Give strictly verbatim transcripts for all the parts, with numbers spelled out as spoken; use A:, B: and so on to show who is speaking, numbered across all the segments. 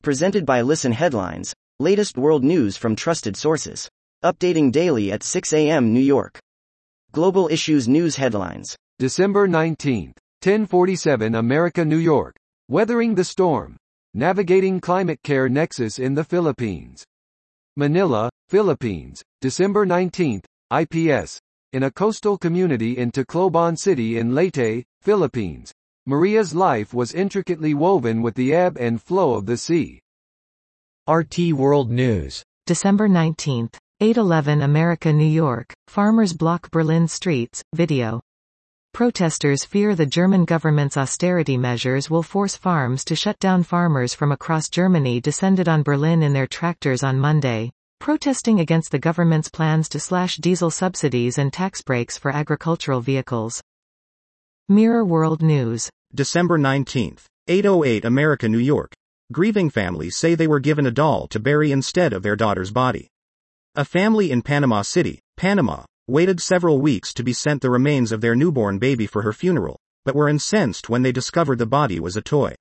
A: Presented by Listen Headlines, latest world news from trusted sources. Updating daily at six a m New York. Global Issues News Headlines.
B: December nineteenth, ten forty-seven America, New York. Weathering the storm. Navigating climate care nexus in the Philippines. Manila, Philippines, December nineteenth, I P S. In a coastal community in Tacloban City in Leyte, Philippines, Maria's life was intricately woven with the ebb and flow of the sea.
C: R T World News.
D: December nineteenth, eight eleven America, New York. Farmers block Berlin streets. Video. Protesters fear the German government's austerity measures will force farms to shut down. Farmers from across Germany descended on Berlin in their tractors on Monday, protesting against the government's plans to slash diesel subsidies and tax breaks for agricultural vehicles. Mirror World News.
E: December nineteenth, eight oh eight America, New York. Grieving families say they were given a doll to bury instead of their daughter's body. A family in Panama City, Panama, waited several weeks to be sent the remains of their newborn baby for her funeral, but were incensed when they discovered the body was a toy.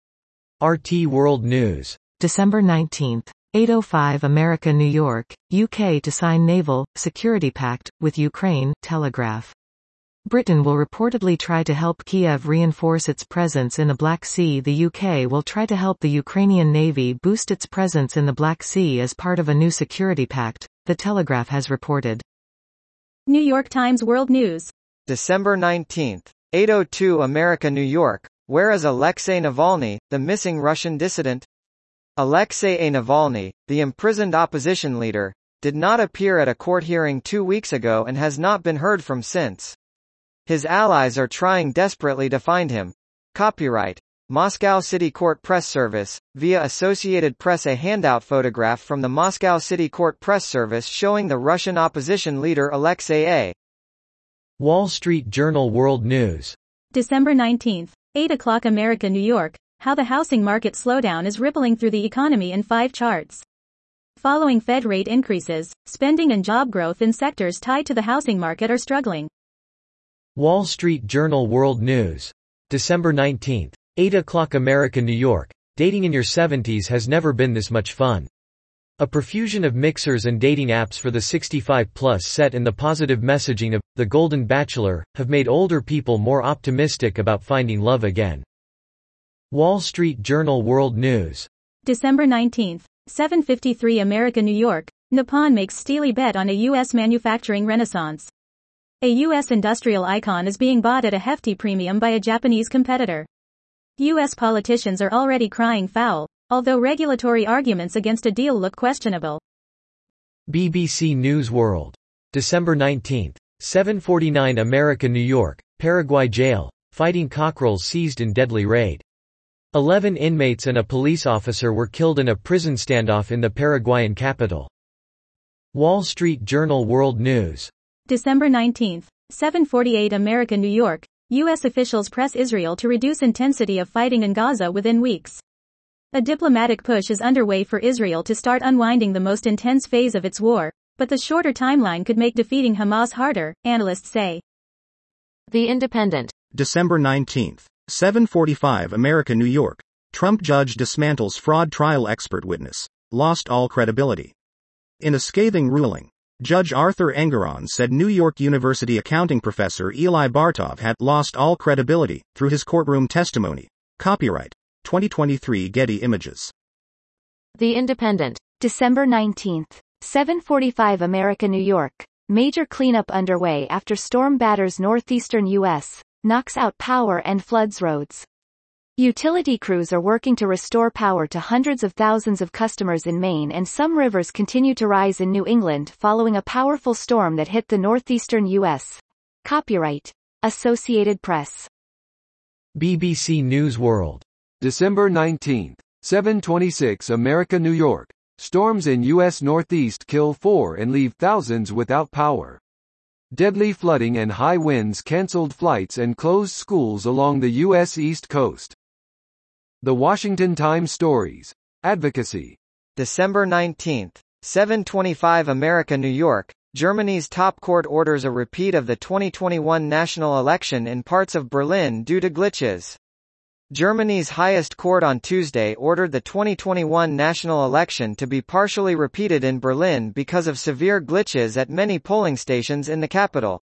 C: R T World News.
D: December nineteenth, eight oh five America, New York. U K to sign naval security pact with Ukraine. Telegraph. Britain will reportedly try to help Kiev reinforce its presence in the Black Sea. The U K will try to help the Ukrainian Navy boost its presence in the Black Sea as part of a new security pact, The Telegraph has reported.
F: New York Times World News.
G: December nineteenth, eight oh two America, New York. Where is Alexei Navalny, the missing Russian dissident? Alexei Navalny, the imprisoned opposition leader, did not appear at a court hearing two weeks ago and has not been heard from since. His allies are trying desperately to find him. Copyright Moscow City Court Press Service, via Associated Press. A handout photograph from the Moscow City Court Press Service showing the Russian opposition leader Alexei A.
C: Wall Street Journal World News.
F: December nineteenth, eight o'clock America, New York. How the housing market slowdown is rippling through the economy in five charts. Following Fed rate increases, spending and job growth in sectors tied to the housing market are struggling.
C: Wall Street Journal World News. December nineteenth, eight o'clock America, New York. Dating in your seventies has never been this much fun. A profusion of mixers and dating apps for the sixty-five plus set in the positive messaging of The Golden Bachelor have made older people more optimistic about finding love again. Wall Street Journal World News.
F: December nineteenth, seven fifty-three America, New York. Nippon makes steely bet on a U S manufacturing renaissance. A U S industrial icon is being bought at a hefty premium by a Japanese competitor. U S politicians are already crying foul, although regulatory arguments against a deal look questionable.
C: B B C News World. December nineteenth, seven forty-nine America, New York. Paraguay jail. Fighting cockerels seized in deadly raid. Eleven inmates and a police officer were killed in a prison standoff in the Paraguayan capital. Wall Street Journal World News.
F: December nineteenth, seven forty-eight America, New York. U S officials press Israel to reduce intensity of fighting in Gaza within weeks. A diplomatic push is underway for Israel to start unwinding the most intense phase of its war, but the shorter timeline could make defeating Hamas harder, analysts say.
D: The Independent.
E: December nineteenth, seven forty-five America, New York. Trump judge dismantles fraud trial expert witness. Lost all credibility. In a scathing ruling, Judge Arthur Engoron said New York University accounting professor Eli Bartov had lost all credibility through his courtroom testimony. Copyright twenty twenty-three Getty Images.
H: The Independent. December nineteenth, seven forty-five America, New York. Major cleanup underway after storm batters northeastern U S, knocks out power and floods roads. Utility crews are working to restore power to hundreds of thousands of customers in Maine, and some rivers continue to rise in New England following a powerful storm that hit the northeastern U S. Copyright Associated Press.
C: B B C News World.
B: December nineteenth, seven twenty-six America, New York. Storms in U S Northeast kill four and leave thousands without power. Deadly flooding and high winds canceled flights and closed schools along the U S East Coast. The Washington Times Stories. Advocacy.
G: December nineteenth, seven twenty-five America, New York. Germany's top court orders a repeat of the twenty twenty-one national election in parts of Berlin due to glitches. Germany's highest court on Tuesday ordered the twenty twenty-one national election to be partially repeated in Berlin because of severe glitches at many polling stations in the capital.